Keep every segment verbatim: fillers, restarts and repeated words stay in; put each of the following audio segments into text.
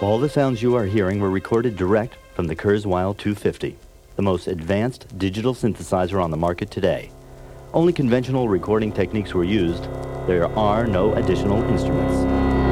All the sounds you are hearing were recorded direct from the Kurzweil two fifty, the most advanced digital synthesizer on the market today. Only conventional recording techniques were used. There are no additional instruments.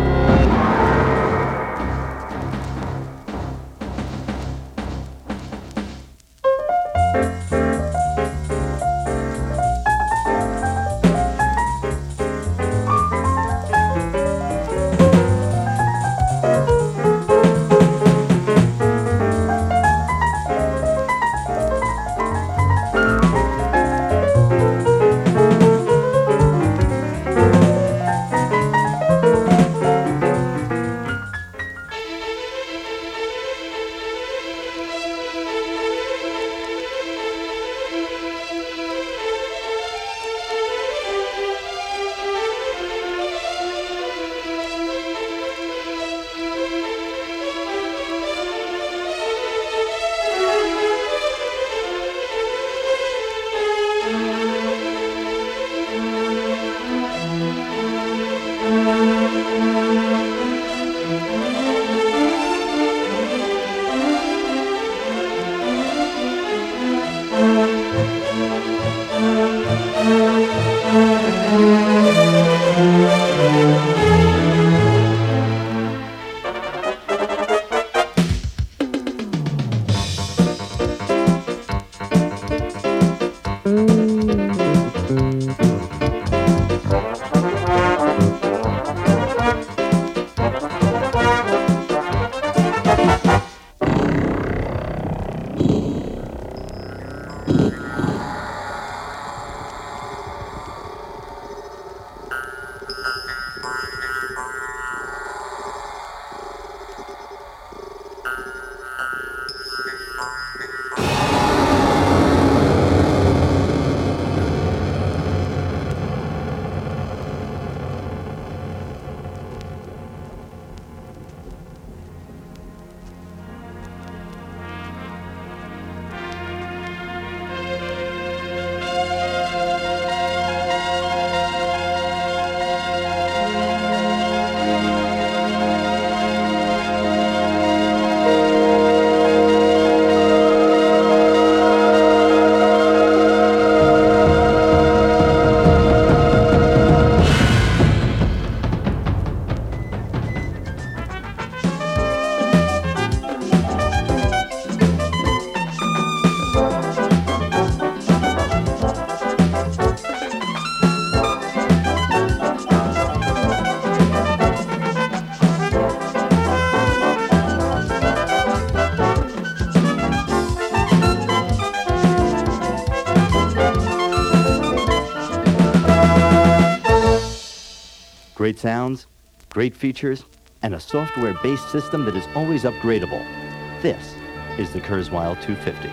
Great sounds, great features, and a software-based system that is always upgradable. This is the Kurzweil two fifty.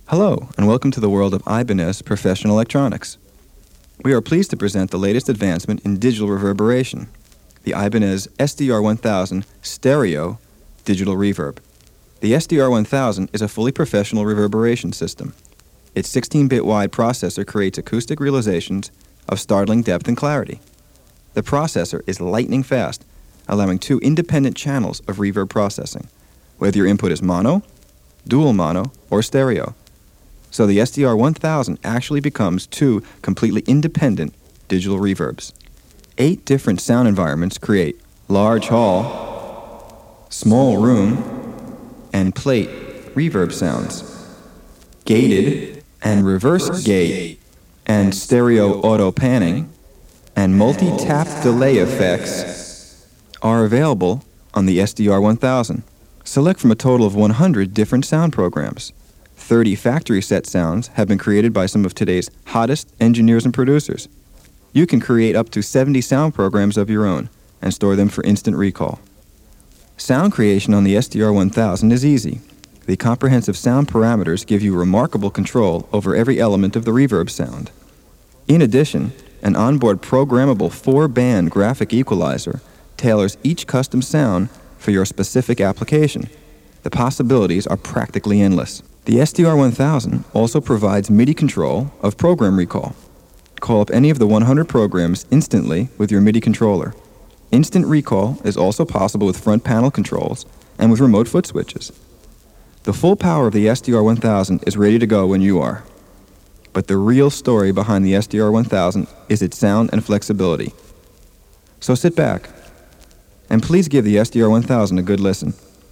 Hello, and welcome to the world of Ibanez Professional Electronics. We are pleased to present the latest advancement in digital reverberation, the Ibanez S D R one thousand Stereo Digital Reverb. The S D R one thousand is a fully professional reverberation system. Its sixteen-bit wide processor creates acoustic realizations of startling depth and clarity. The processor is lightning fast, allowing two independent channels of reverb processing, whether your input is mono, dual mono, or stereo. So the S D R one thousand actually becomes two completely independent digital reverbs. Eight different sound environments create large hall, small room, and plate reverb sounds, gated and reverse gate, and stereo auto panning, and multi-tap delay effects are available on the S D R one thousand. Select from a total of one hundred different sound programs. thirty factory set sounds have been created by some of today's hottest engineers and producers. You can create up to seventy sound programs of your own and store them for instant recall. Sound creation on the S D R one thousand is easy. The comprehensive sound parameters give you remarkable control over every element of the reverb sound. In addition, an onboard programmable four-band graphic equalizer tailors each custom sound for your specific application. The possibilities are practically endless. The S D R one thousand also provides MIDI control of program recall. Call up any of the one hundred programs instantly with your MIDI controller. Instant recall is also possible with front panel controls and with remote foot switches. The full power of the S D R one thousand is ready to go when you are. But the real story behind the S D R one thousand is its sound and flexibility. So sit back, and please give the S D R one thousand a good listen.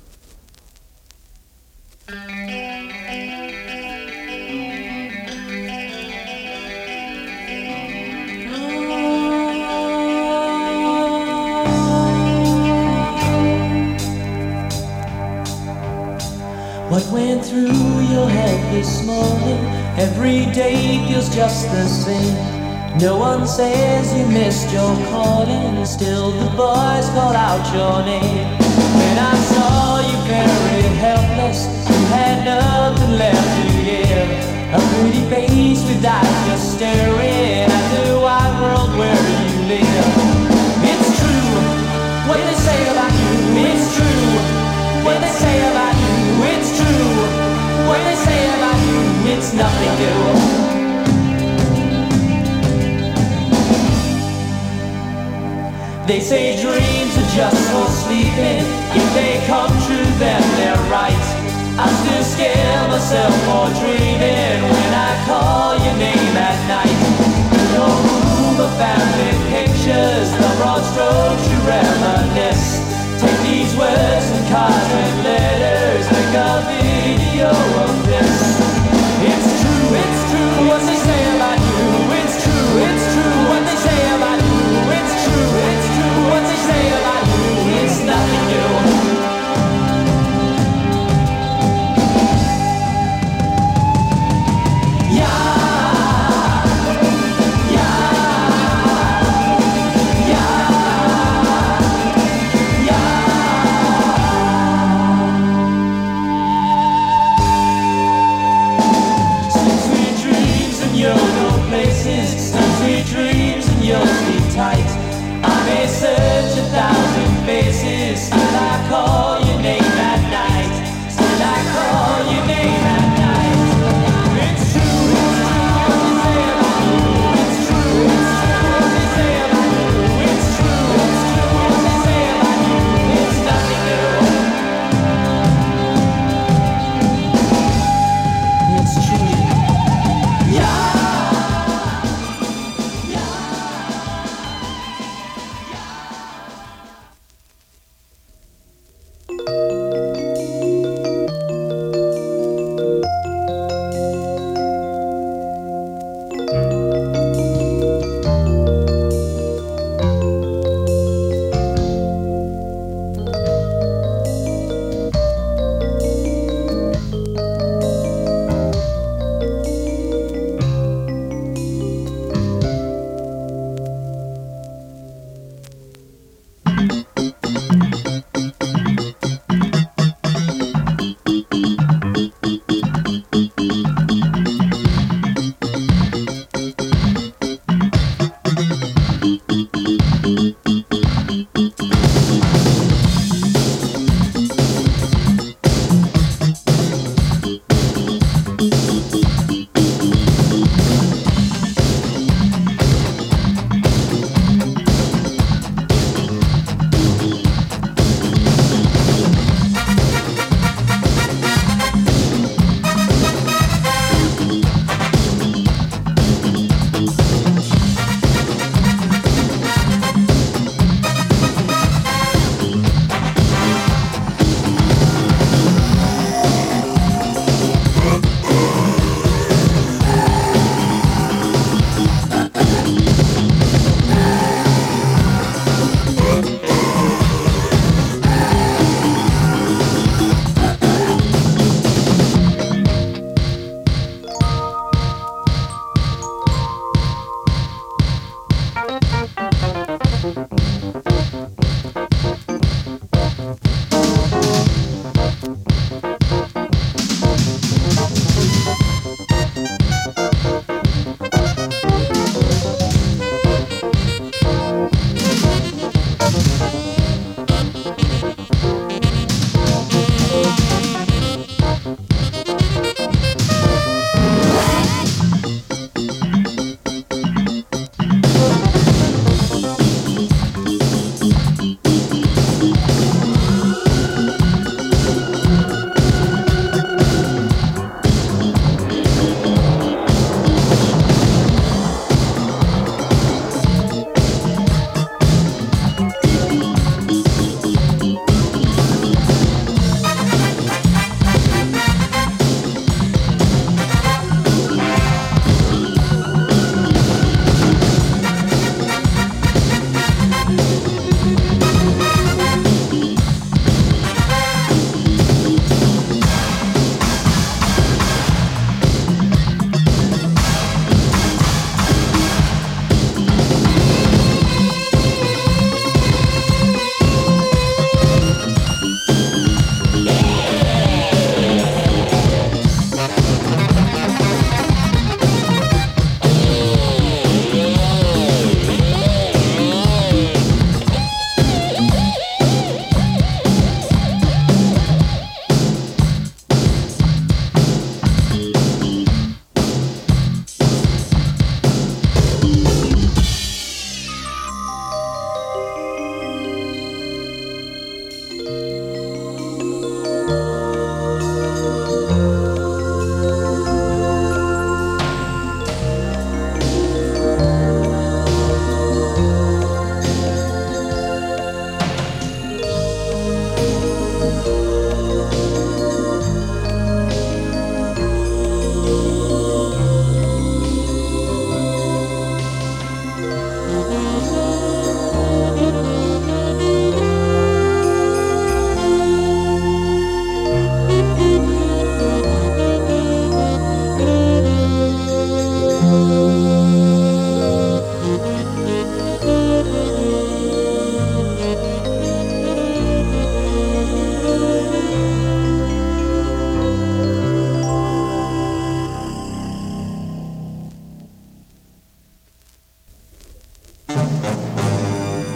What went through your head this morning? Every day feels just the same. No one says you missed your calling, still the boys call out your name. When I saw you very helpless, you had nothing left to give. A pretty face with eyes just staring at the wide world where you live. It's true what they say about you. It's true what they say about you. It's true what they say about you. It's nothing new. They say dreams are just for sleeping. If they come true, then they're right. I still scare myself for dreaming when I call your name at night. No room of family pictures, the broad strokes you reminisce. Take these words and cards and letters, make a video of this. It's true, it's true what they say about you. It's true, it's true what they say about you. It's true, it's true what they say about you. It's nothing new.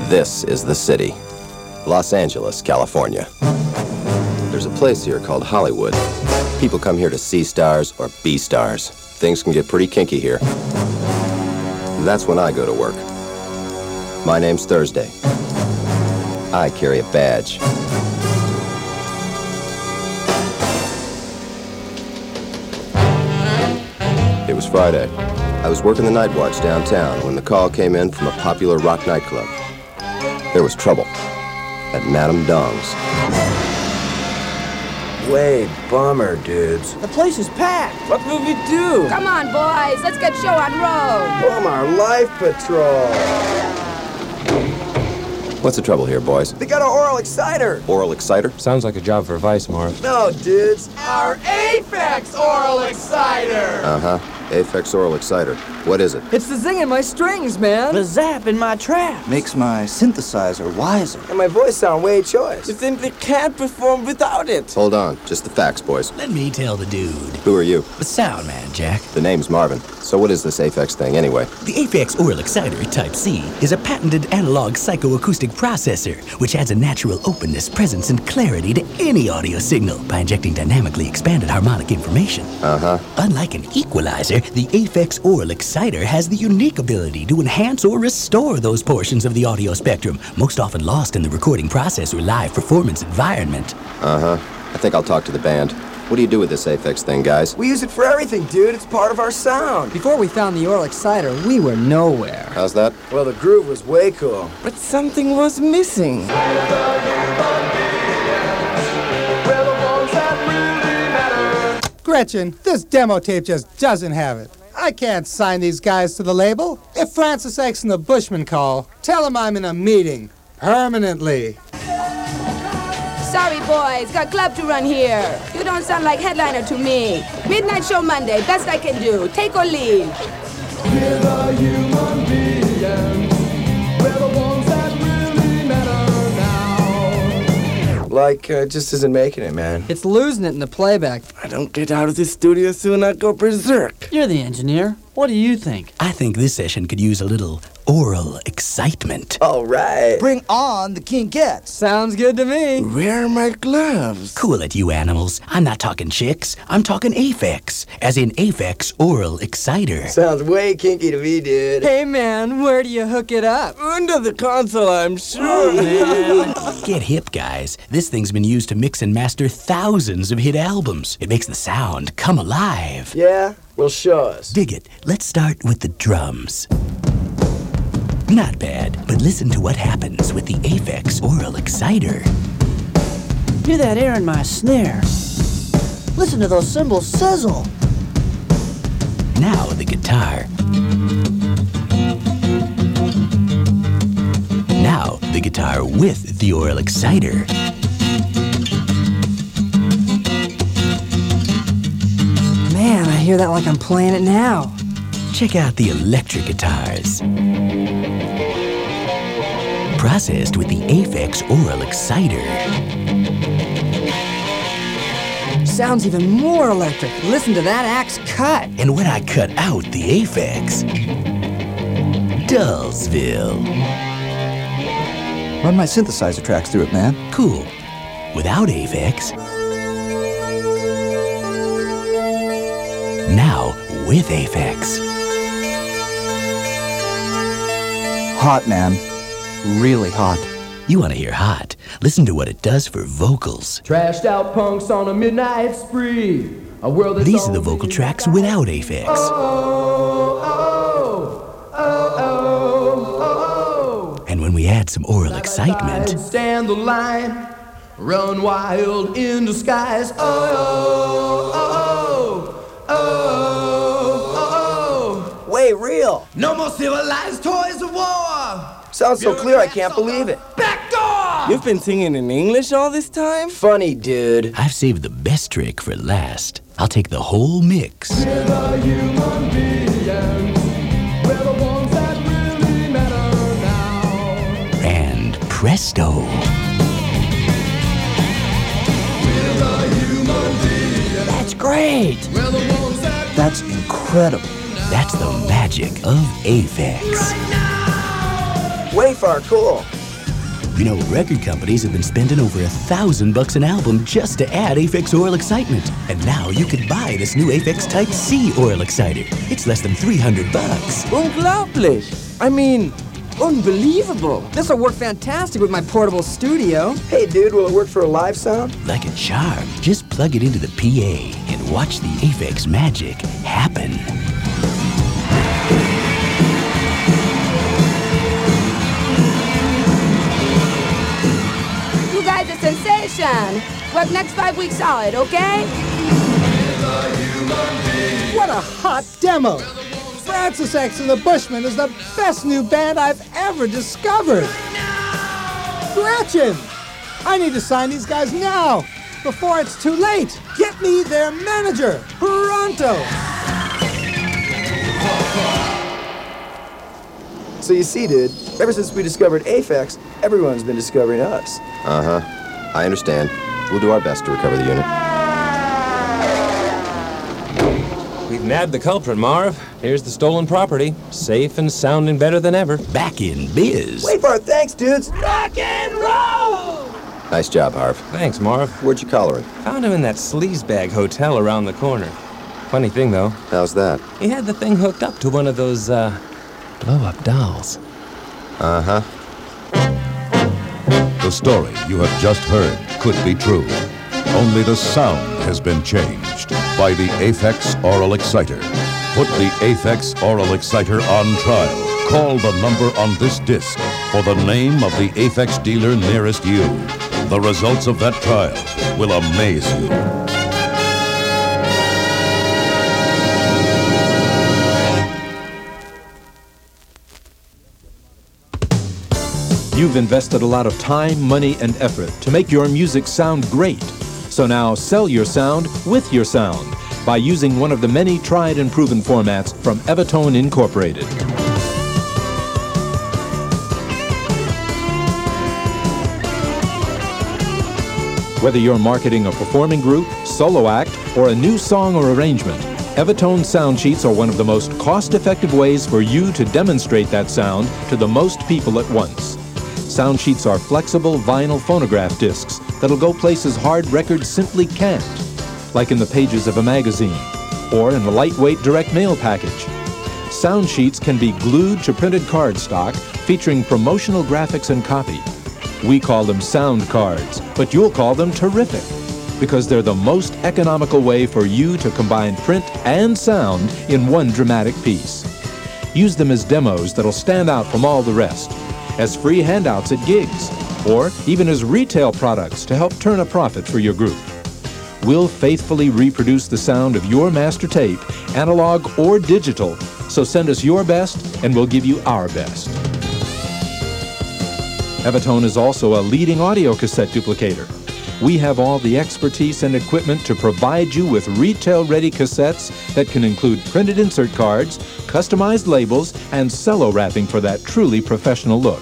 This is the city. Los Angeles, California. There's a place here called Hollywood. People come here to see stars or be stars. Things can get pretty kinky here. That's when I go to work. My name's Thursday. I carry a badge. It was Friday. I was working the night watch downtown when the call came in from a popular rock nightclub. There was trouble at Madame Dong's. Way bummer, dudes. The place is packed. What will we do? Come on, boys. Let's get show on road. Bummer Life Patrol. What's the trouble here, boys? They got an oral exciter. Oral exciter? Sounds like a job for Vice, Marv. No, dudes. Our Aphex Oral Exciter. Uh-huh. Aphex Oral Exciter. What is it? It's the zing in my strings, man. The zap in my trap. Makes my synthesizer wiser. And my voice sound way choice. You simply can't perform without it. Hold on. Just the facts, boys. Let me tell the dude. Who are you? The sound man, Jack. The name's Marvin. So what is this Aphex thing, anyway? The Aphex Oral Exciter Type C is a patented analog psychoacoustic processor, which adds a natural openness, presence, and clarity to any audio signal by injecting dynamically expanded harmonic information. Uh-huh. Unlike an equalizer, the Aphex Oral Exciter has the unique ability to enhance or restore those portions of the audio spectrum, most often lost in the recording process or live performance environment. Uh-huh. I think I'll talk to the band. What do you do with this Aphex thing, guys? We use it for everything, dude. It's part of our sound. Before we found the oral exciter, we were nowhere. How's that? Well, the groove was way cool. But something was missing. Gretchen, this demo tape just doesn't have it. I can't sign these guys to the label. If Francis X and the Bushmen call, tell them I'm in a meeting. Permanently. Sorry, boys. Got club to run here. You don't sound like headliner to me. Midnight show Monday. Best I can do. Take or leave. We're the human beings. We're the ones that really matter now. Like, uh, just isn't making it, man. It's losing it in the playback. I don't get out of this studio soon, I go berserk. You're the engineer. What do you think? I think this session could use a little oral excitement. All right. Bring on the Kinkettes. Sounds good to me. Where are my gloves? Cool it, you animals. I'm not talking chicks. I'm talking Aphex, as in Aphex Oral Exciter. Sounds way kinky to me, dude. Hey, man, where do you hook it up? Under the console, I'm sure. Oh, man. Get hip, guys. This thing's been used to mix and master thousands of hit albums. It makes the sound come alive. Yeah? Well, show us. Dig it. Let's start with the drums. Not bad, but listen to what happens with the Aphex Oral Exciter. Hear that air in my snare. Listen to those cymbals sizzle. Now the guitar. Now the guitar with the Oral Exciter. Man, I hear that like I'm playing it now. Check out the electric guitars. Processed with the Aphex Oral Exciter. Sounds even more electric. Listen to that axe cut. And when I cut out the Aphex, Dullsville. Run my synthesizer tracks through it, man. Cool. Without Aphex. Now with Aphex. Hot, man. Really hot. You want to hear hot? Listen to what it does for vocals. Trashed out punks on a midnight spree. A world that's These are the vocal tracks without Aphex. Oh, oh, oh, oh, oh, oh. And when we add some oral excitement, Stand the line, run wild in the skies. Oh, oh, oh, oh, oh, oh. Way real. No more civilized toys of war. Sounds so clear I can't believe it. Back door! You've been singing in English all this time? Funny, dude. I've saved the best trick for last. I'll take the whole mix. We're the human beings. We're the ones that really matter now. And presto. We're the human beings. That's great. We're the ones that That's incredible. That's the magic of Aphex. right now. Way far cool. You know, record companies have been spending over a thousand bucks an album just to add Aphex Oral Excitement. And now you could buy this new Aphex Type C Oral Exciter. It's less than three hundred bucks. Unglaublich! I mean, unbelievable! This'll work fantastic with my portable studio. Hey, dude, will it work for a live sound? Like a charm, just plug it into the P A and watch the Aphex magic happen. You guys are sensation. Work next five weeks solid, okay? What a hot demo! Francis X and the Bushmen is the best new band I've ever discovered! Gretchen! I need to sign these guys now, before it's too late! Get me their manager, pronto! So you see, dude, ever since we discovered Aphex, everyone's been discovering us. Uh-huh. I understand. We'll do our best to recover the unit. We've nabbed the culprit, Marv. Here's the stolen property. Safe and sounding better than ever. Back in biz. Wait for it, thanks, dudes! Rock and roll! Nice job, Harv. Thanks, Marv. Where'd you collar him? Found him in that sleazebag hotel around the corner. Funny thing, though. How's that? He had the thing hooked up to one of those, uh, blow-up dolls. Uh-huh. The story you have just heard could be true. Only the sound has been changed by the Aphex Oral Exciter. Put the Aphex Oral Exciter on trial. Call the number on this disc for the name of the Aphex dealer nearest you. The results of that trial will amaze you. You've invested a lot of time, money, and effort to make your music sound great. So now sell your sound with your sound by using one of the many tried and proven formats from Evitone Incorporated. Whether you're marketing a performing group, solo act, or a new song or arrangement, Evitone sound sheets are one of the most cost-effective ways for you to demonstrate that sound to the most people at once. Sound sheets are flexible vinyl phonograph discs that'll go places hard records simply can't, like in the pages of a magazine or in a lightweight direct mail package. Sound sheets can be glued to printed cardstock featuring promotional graphics and copy. We call them sound cards, but you'll call them terrific because they're the most economical way for you to combine print and sound in one dramatic piece. Use them as demos that'll stand out from all the rest, as free handouts at gigs, or even as retail products to help turn a profit for your group. We'll faithfully reproduce the sound of your master tape, analog or digital, so send us your best and we'll give you our best. Evitone is also a leading audio cassette duplicator. We have all the expertise and equipment to provide you with retail-ready cassettes that can include printed insert cards, customized labels, and cello wrapping for that truly professional look.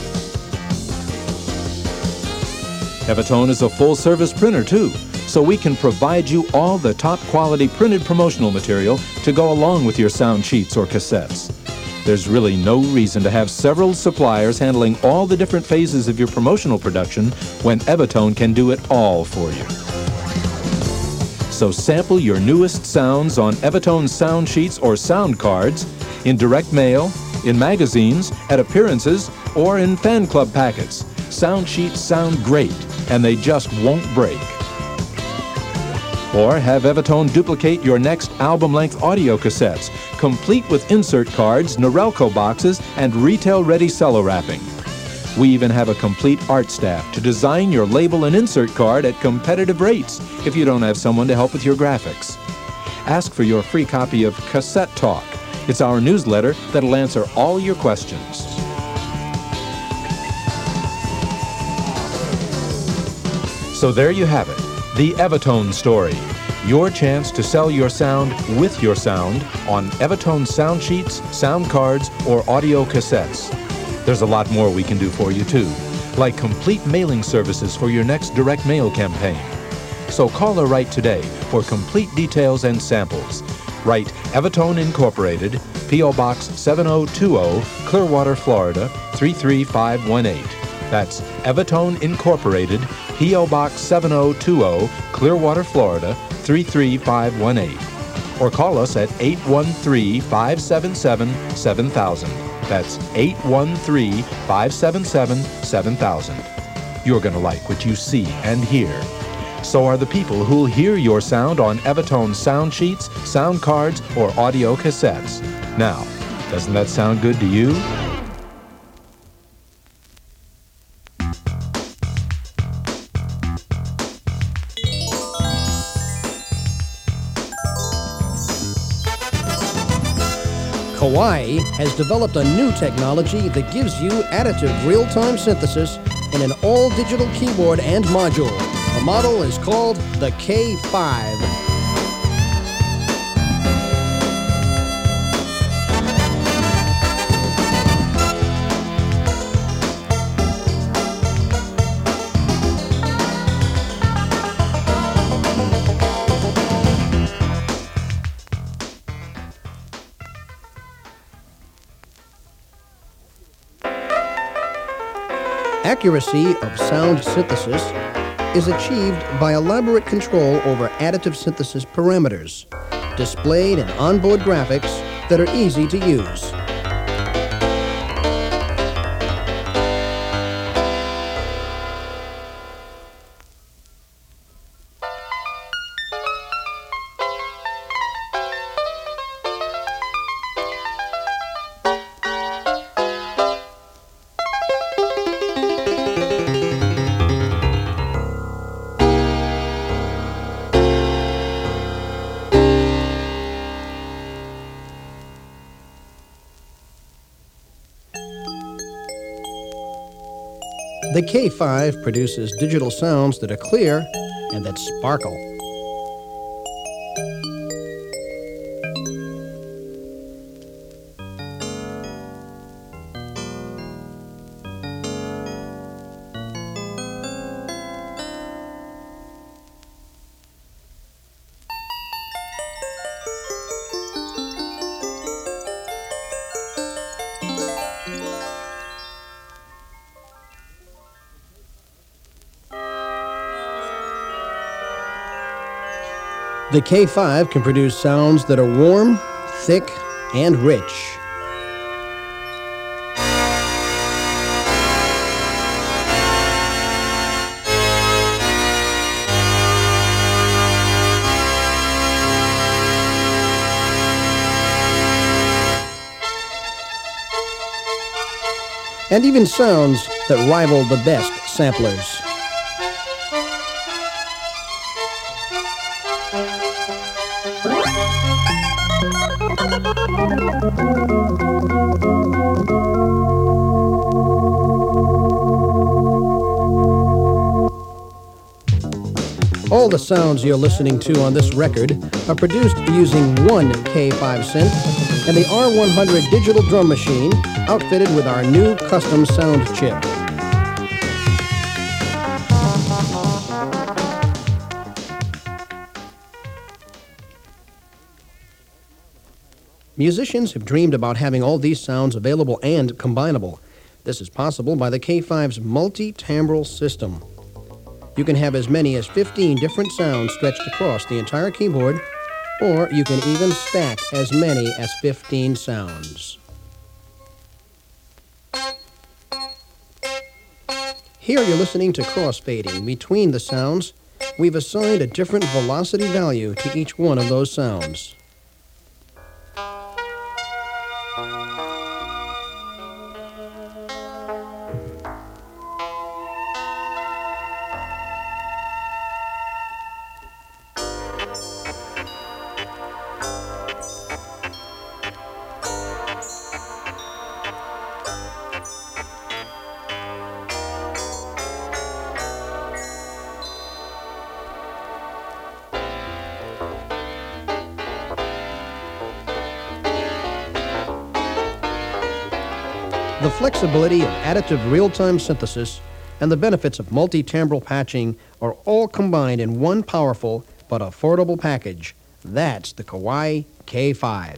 Evitone is a full-service printer, too, so we can provide you all the top-quality printed promotional material to go along with your sound sheets or cassettes. There's really no reason to have several suppliers handling all the different phases of your promotional production when Evitone can do it all for you. So sample your newest sounds on Evitone sound sheets or sound cards in direct mail, in magazines, at appearances, or in fan club packets. Sound sheets sound great, and they just won't break. Or have Evitone duplicate your next album-length audio cassettes, complete with insert cards, Norelco boxes, and retail-ready cello wrapping. We even have a complete art staff to design your label and insert card at competitive rates if you don't have someone to help with your graphics. Ask for your free copy of Cassette Talk. It's our newsletter that'll answer all your questions. So there you have it. The Evitone story. Your chance to sell your sound with your sound on Evitone sound sheets, sound cards, or audio cassettes. There's a lot more we can do for you too, like complete mailing services for your next direct mail campaign. So call or write today for complete details and samples. Write Evitone Incorporated, P O Box seven oh two oh, Clearwater, Florida three three five one eight. That's Evitone Incorporated, P O. Box seven oh two oh, Clearwater, Florida, three three five one eight. Or call us at eight one three, five seven seven, seven thousand. That's eight one three, five seven seven, seven thousand. You're going to like what you see and hear. So are the people who'll hear your sound on Evitone sound sheets, sound cards, or audio cassettes. Now, doesn't that sound good to you? Kawai has developed a new technology that gives you additive real-time synthesis in an all-digital keyboard and module. The model is called the K five. Accuracy of sound synthesis is achieved by elaborate control over additive synthesis parameters, displayed in onboard graphics that are easy to use. The K five produces digital sounds that are clear and that sparkle. The K five can produce sounds that are warm, thick, and rich. And even sounds that rival the best samplers. All the sounds you're listening to on this record are produced using one K five synth and the R one hundred digital drum machine outfitted with our new custom sound chip. Musicians have dreamed about having all these sounds available and combinable. This is possible by the K five's multi-timbral system. You can have as many as fifteen different sounds stretched across the entire keyboard, or you can even stack as many as fifteen sounds. Here you're listening to crossfading between the sounds. We've assigned a different velocity value to each one of those sounds. The flexibility of additive real-time synthesis and the benefits of multi-timbral patching are all combined in one powerful but affordable package. That's the Kawai K five.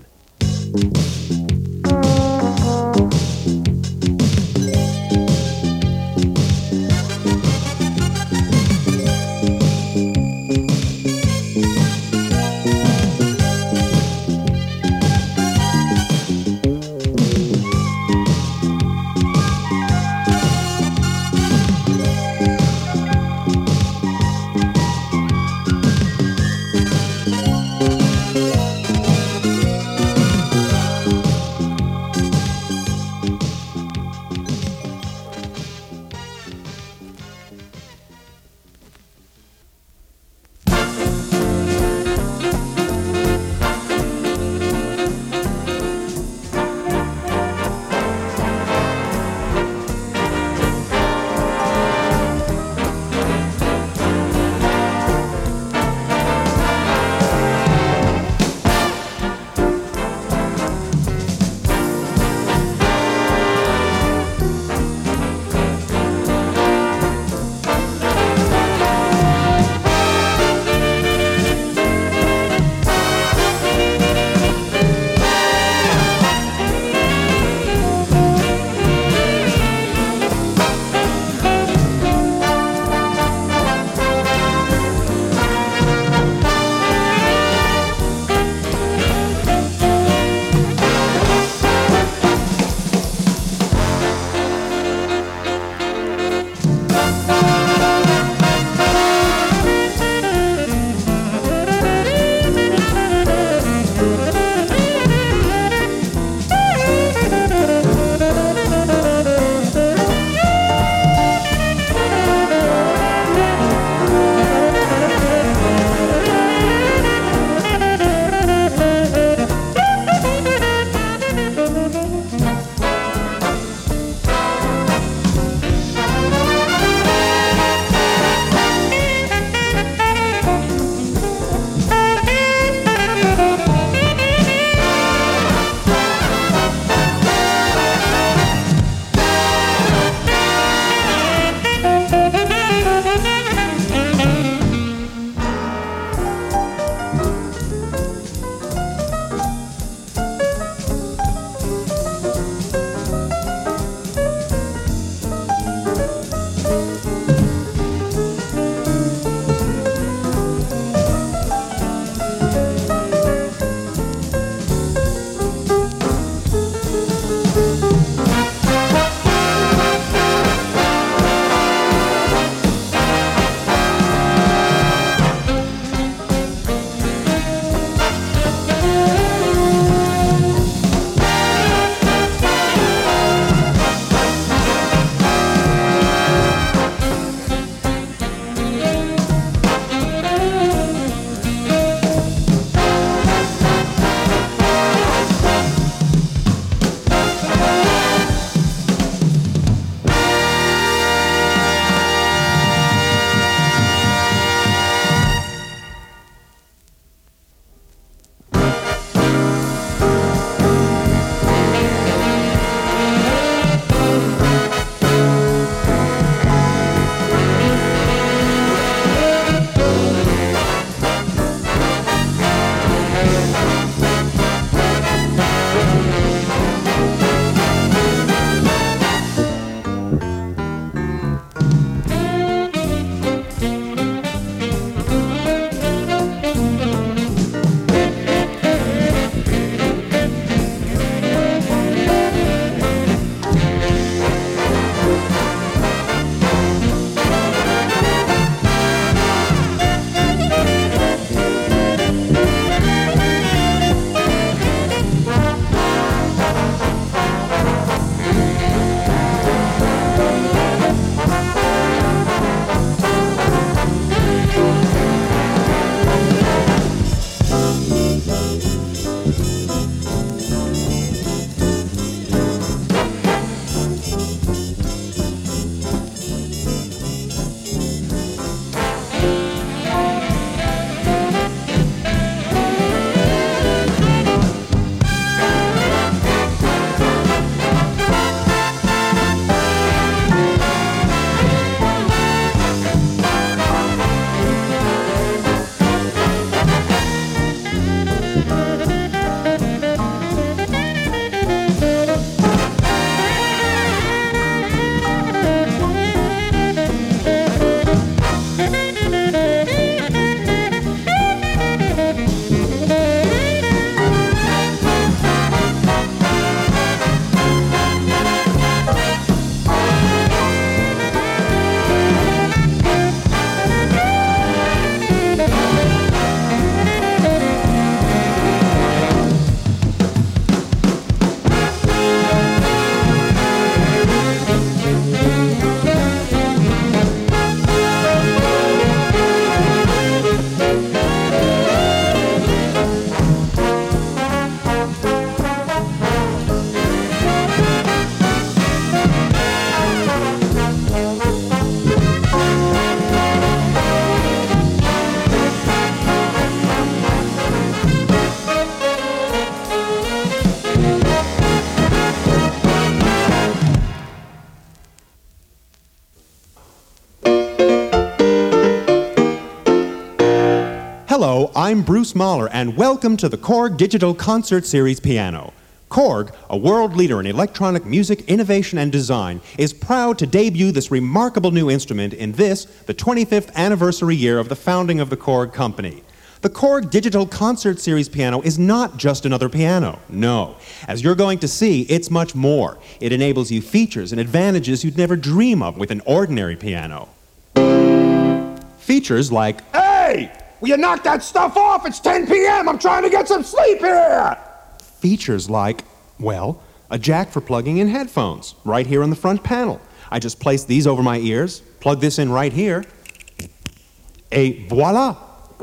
Hello, I'm Bruce Mahler, and welcome to the Korg Digital Concert Series Piano. Korg, a world leader in electronic music innovation and design, is proud to debut this remarkable new instrument in this, the twenty-fifth anniversary year of the founding of the Korg Company. The Korg Digital Concert Series piano is not just another piano. No. As you're going to see, it's much more. It enables you features and advantages you'd never dream of with an ordinary piano. Features like, Hey! Will you knock that stuff off? It's ten p.m. I'm trying to get some sleep here! Features like, well, a jack for plugging in headphones, right here on the front panel. I just place these over my ears, plug this in right here, et voila!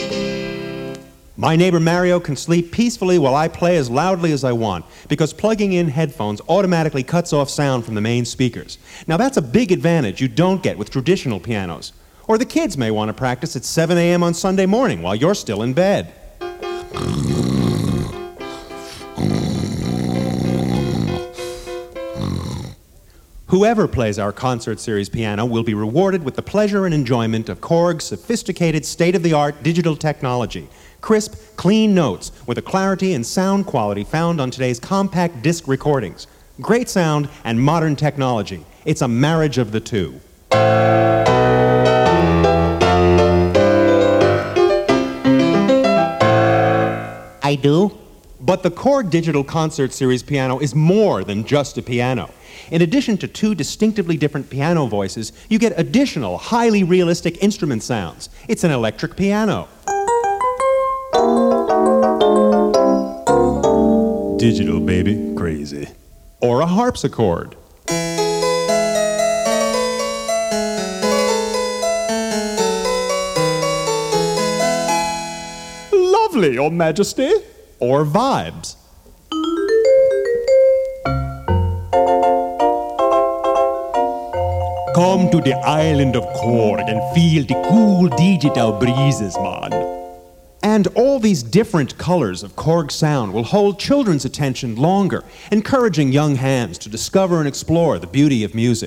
My neighbor Mario can sleep peacefully while I play as loudly as I want, because plugging in headphones automatically cuts off sound from the main speakers. Now that's a big advantage you don't get with traditional pianos. Or the kids may want to practice at seven a.m. on Sunday morning while you're still in bed. Whoever plays our concert series piano will be rewarded with the pleasure and enjoyment of Korg's sophisticated state-of-the-art digital technology. Crisp, clean notes with the clarity and sound quality found on today's compact disc recordings. Great sound and modern technology. It's a marriage of the two. I do. But the Korg Digital Concert Series piano is more than just a piano. In addition to two distinctively different piano voices, you get additional, highly realistic instrument sounds. It's an electric piano. Digital, baby. Crazy. Or a harpsichord. Lovely, Your Majesty. Or vibes. Come to the island of Korg and feel the cool digital breezes, man. And all these different colors of Korg sound will hold children's attention longer, encouraging young hands to discover and explore the beauty of music.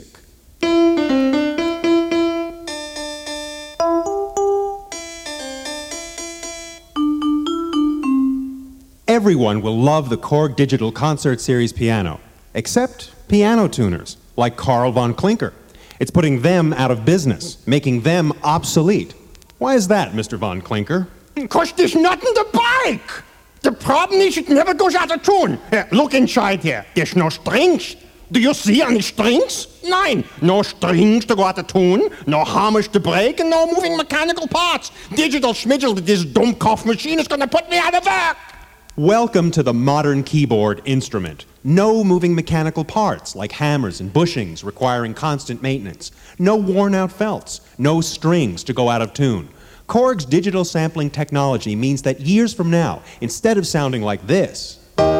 Everyone will love the Korg Digital Concert Series piano, except piano tuners, like Carl von Klinker. It's putting them out of business, making them obsolete. Why is that, Mister von Klinker? Because there's nothing to bike. The problem is it never goes out of tune. Here, look inside here. There's no strings. Do you see any strings? Nein. No strings to go out of tune, no hammers to break, and no moving mechanical parts. Digital schmidgel, this dumb cough machine is going to put me out of work. Welcome to the modern keyboard instrument. No moving mechanical parts like hammers and bushings requiring constant maintenance. No worn-out felts. No strings to go out of tune. Korg's digital sampling technology means that years from now, instead of sounding like this,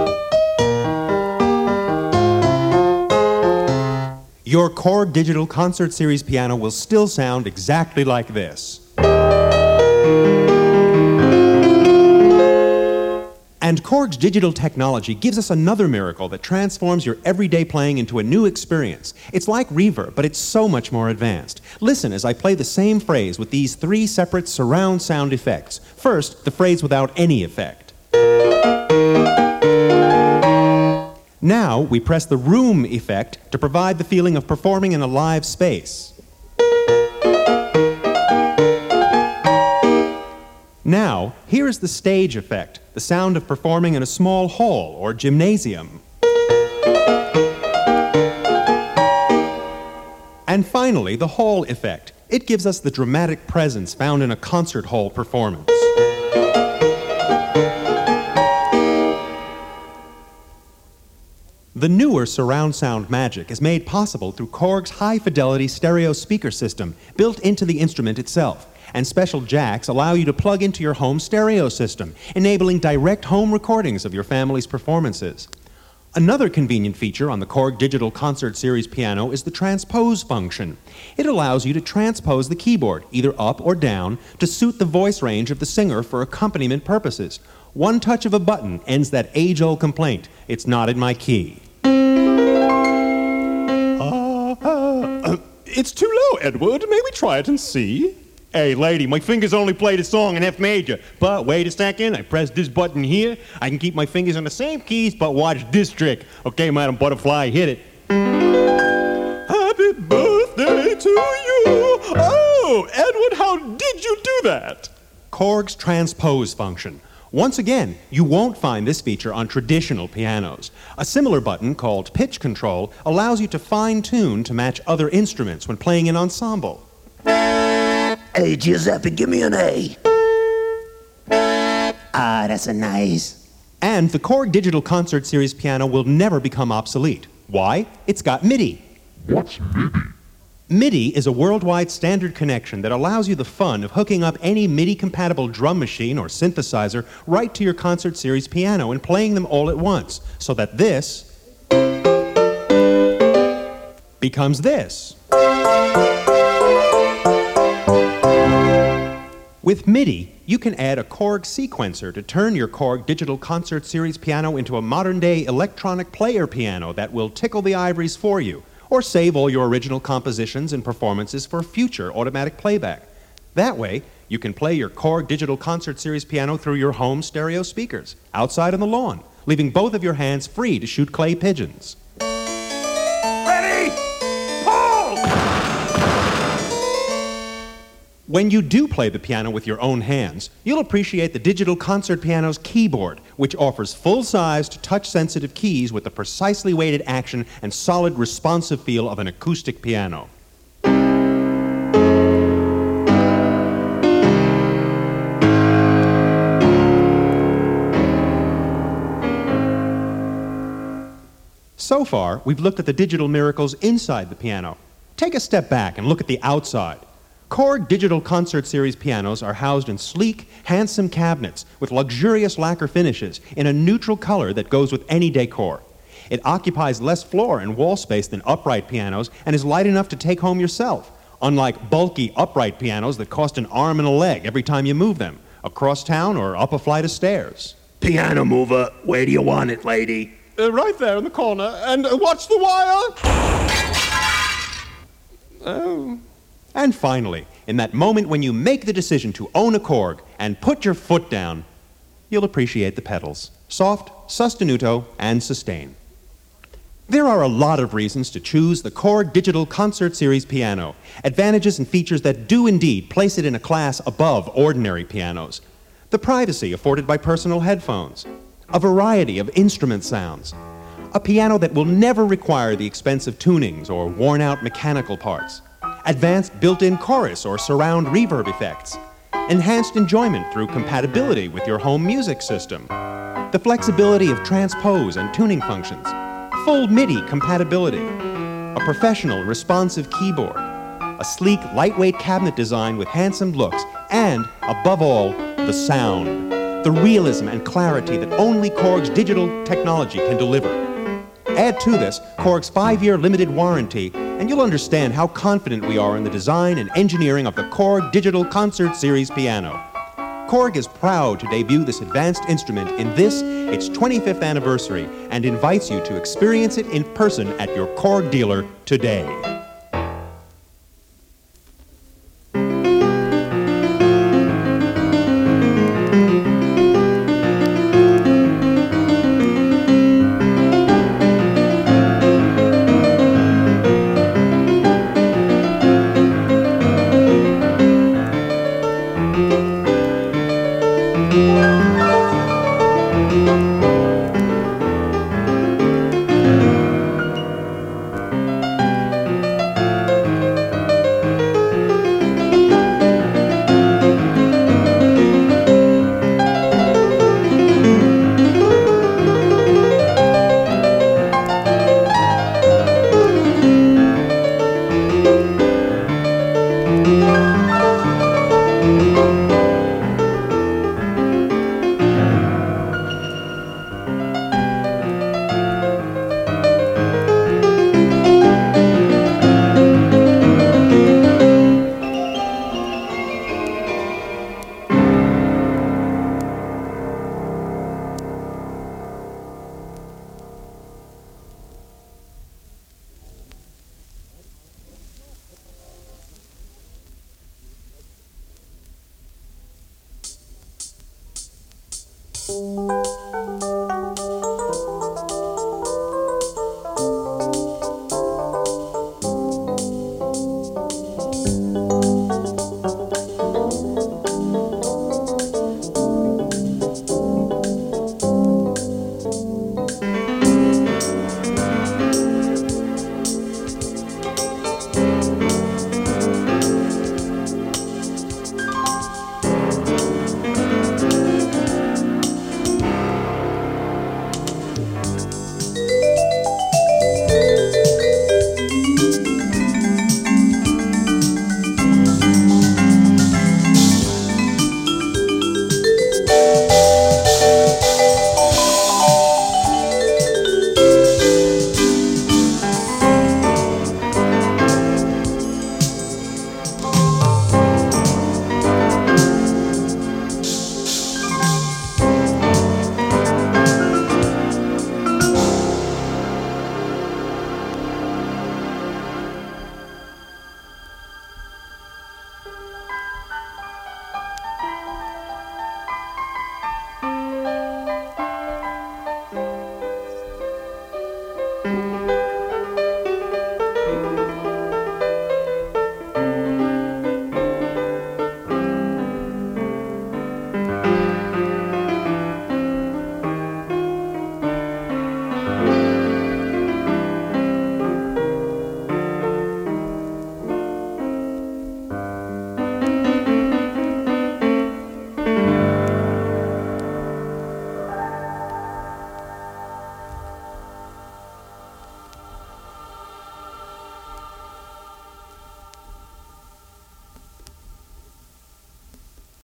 your Korg Digital Concert Series piano will still sound exactly like this. And Korg's digital technology gives us another miracle that transforms your everyday playing into a new experience. It's like reverb, but it's so much more advanced. Listen as I play the same phrase with these three separate surround sound effects. First, the phrase without any effect. Now, we press the room effect to provide the feeling of performing in a live space. Now, here is the stage effect, the sound of performing in a small hall or gymnasium. And finally, the hall effect. It gives us the dramatic presence found in a concert hall performance. The newer surround sound magic is made possible through Korg's high-fidelity stereo speaker system built into the instrument itself. And special jacks allow you to plug into your home stereo system, enabling direct home recordings of your family's performances. Another convenient feature on the Korg Digital Concert Series piano is the transpose function. It allows you to transpose the keyboard, either up or down, to suit the voice range of the singer for accompaniment purposes. One touch of a button ends that age-old complaint, "It's not in my key." Uh, uh, uh, it's too low, Edward. May we try it and see? Hey, lady, my fingers only played a song in F major. But wait a second, I press this button here. I can keep my fingers on the same keys, but watch this trick. Okay, Madam Butterfly, hit it. Happy birthday to you. Oh, Edward, how did you do that? Korg's transpose function. Once again, you won't find this feature on traditional pianos. A similar button, called pitch control, allows you to fine-tune to match other instruments when playing in ensemble. Hey, Giuseppe, give me an A. Ah, that's a nice. And the Korg Digital Concert Series piano will never become obsolete. Why? It's got MIDI. What's MIDI? MIDI is a worldwide standard connection that allows you the fun of hooking up any MIDI-compatible drum machine or synthesizer right to your Concert Series piano and playing them all at once, so that this becomes this. With MIDI, you can add a Korg sequencer to turn your Korg Digital Concert Series piano into a modern-day electronic player piano that will tickle the ivories for you, or save all your original compositions and performances for future automatic playback. That way, you can play your Korg Digital Concert Series piano through your home stereo speakers, outside on the lawn, leaving both of your hands free to shoot clay pigeons. Ready? Pull! When you do play the piano with your own hands, you'll appreciate the Digital Concert Piano's keyboard, which offers full-sized, touch-sensitive keys with the precisely weighted action and solid, responsive feel of an acoustic piano. So far, we've looked at the digital miracles inside the piano. Take a step back and look at the outside. Korg Digital Concert Series pianos are housed in sleek, handsome cabinets with luxurious lacquer finishes in a neutral color that goes with any decor. It occupies less floor and wall space than upright pianos and is light enough to take home yourself, unlike bulky upright pianos that cost an arm and a leg every time you move them, across town or up a flight of stairs. Piano mover, where do you want it, lady? Uh, right there in the corner. And uh, watch the wire. Oh. And finally, in that moment when you make the decision to own a Korg and put your foot down, you'll appreciate the pedals. Soft, sostenuto, and sustain. There are a lot of reasons to choose the Korg Digital Concert Series piano. Advantages and features that do indeed place it in a class above ordinary pianos. The privacy afforded by personal headphones. A variety of instrument sounds. A piano that will never require the expensive tunings or worn-out mechanical parts. Advanced built-in chorus or surround reverb effects. Enhanced enjoyment through compatibility with your home music system. The flexibility of transpose and tuning functions. Full MIDI compatibility. A professional, responsive keyboard. A sleek, lightweight cabinet design with handsome looks. And, above all, the sound. The realism and clarity that only Korg's digital technology can deliver. Add to this Korg's five-year limited warranty, and you'll understand how confident we are in the design and engineering of the Korg Digital Concert Series piano. Korg is proud to debut this advanced instrument in this, its twenty-fifth anniversary, and invites you to experience it in person at your Korg dealer today.